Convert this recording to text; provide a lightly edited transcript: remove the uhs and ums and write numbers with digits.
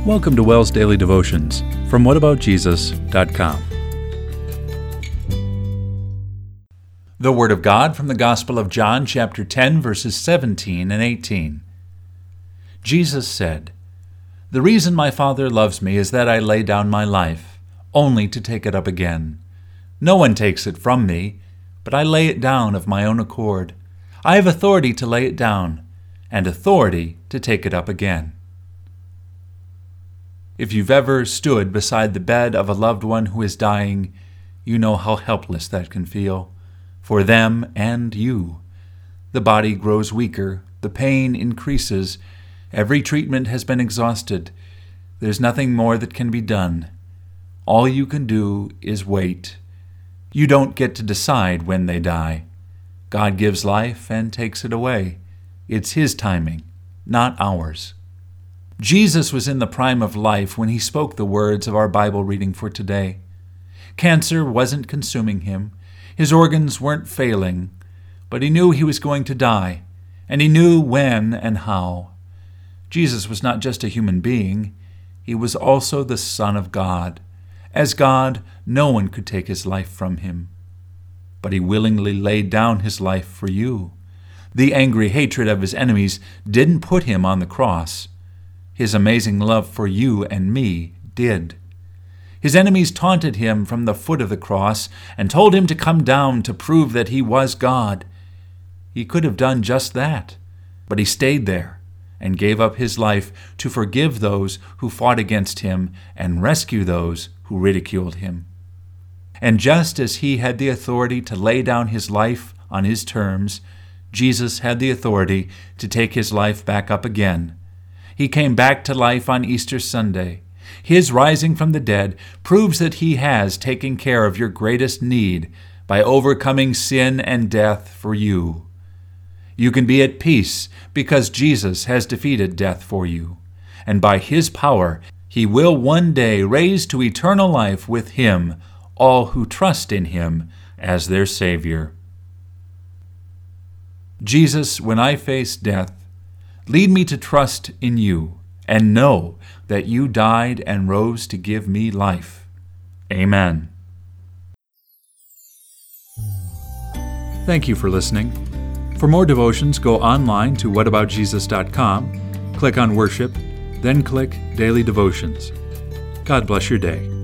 Welcome to WELS Daily Devotions from whataboutjesus.com. The Word of God from the Gospel of John, chapter 10, verses 17 and 18. Jesus said, "The reason my Father loves me is that I lay down my life, only to take it up again. No one takes it from me, but I lay it down of my own accord. I have authority to lay it down, and authority to take it up again." If you've ever stood beside the bed of a loved one who is dying, you know how helpless that can feel, for them and you. The body grows weaker, the pain increases, every treatment has been exhausted. There's nothing more that can be done. All you can do is wait. You don't get to decide when they die. God gives life and takes it away. It's His timing, not ours. Jesus was in the prime of life when He spoke the words of our Bible reading for today. Cancer wasn't consuming Him. His organs weren't failing, but He knew He was going to die, and He knew when and how. Jesus was not just a human being. He was also the Son of God. As God, no one could take His life from Him. But He willingly laid down His life for you. The angry hatred of His enemies didn't put Him on the cross. His amazing love for you and me did. His enemies taunted Him from the foot of the cross and told Him to come down to prove that He was God. He could have done just that, but He stayed there and gave up His life to forgive those who fought against Him and rescue those who ridiculed Him. And just as He had the authority to lay down His life on His terms, Jesus had the authority to take His life back up again. He came back to life on Easter Sunday. His rising from the dead proves that He has taken care of your greatest need by overcoming sin and death for you. You can be at peace because Jesus has defeated death for you, and by His power He will one day raise to eternal life with Him all who trust in Him as their Savior. Jesus, when I face death, lead me to trust in You and know that You died and rose to give me life. Amen. Thank you for listening. For more devotions, go online to whataboutjesus.com, click on Worship, then click Daily Devotions. God bless your day.